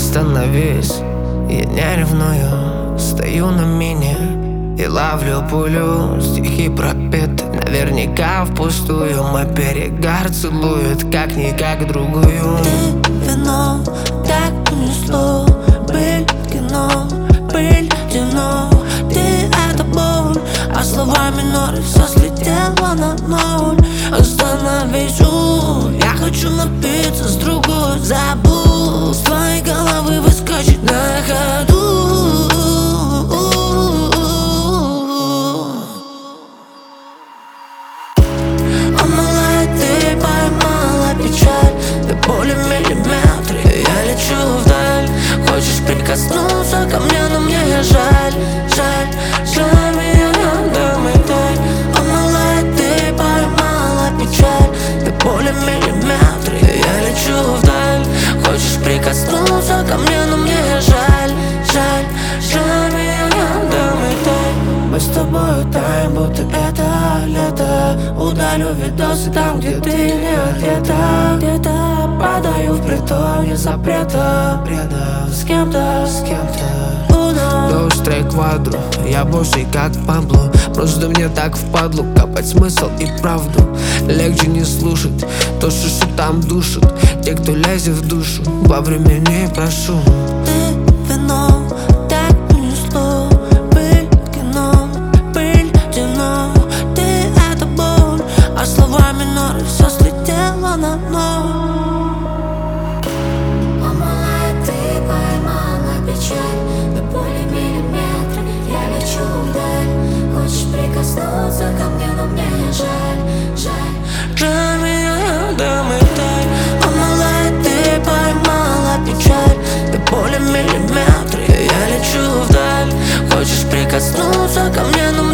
Остановись, я не ревную. Стою на мине и ловлю пулю. Стихи пропеты, наверняка впустую. Мой перегар целует, как-никак другую. Ты вино, так унесло. Пыль, кино, пыль, темно. Ты это боль, а слова миноры все слетело на ноль. Остановись, я хочу напиться с другой. Забудь, с твоей головы выскочить на ходу. О, малая, ты поймала печаль. До боли в миллиметре я лечу вдаль. Хочешь прикоснуться ко мне, но мне жаль, жаль, жаль меня, дам и дай. О, малая, ты поймала печаль. До боли в миллиметре я лечу вдаль. Хочешь прикоснуться ко мне, но мне жаль, жаль, жаль меня, дам и дай. Мы с тобой таем, будто это лето. Удалю видосы там, где ты не одета. Где-то падаю в притоне запрета. С кем-то, с кем-то. Дождь трек квадру, я босый как Пабло. Просто мне так впадло копать смысл и правду. Легче не слушать то, что там душит. Те, кто лезет в душу, во времени прошу. Ты вино, так унесло. Пыль, кино, пыль, темно. Ты это боль, а слова миноры все слетело на ноль. О, малая, ты поймала печаль. До боли миллиметра я лечу вдаль. Хочешь прикоснуться ко мне, но мне жаль, жаль. Жаль меня, дам и дай. О, малая, ты поймала печаль. До боли миллиметра я лечу вдаль. Хочешь прикоснуться ко мне, но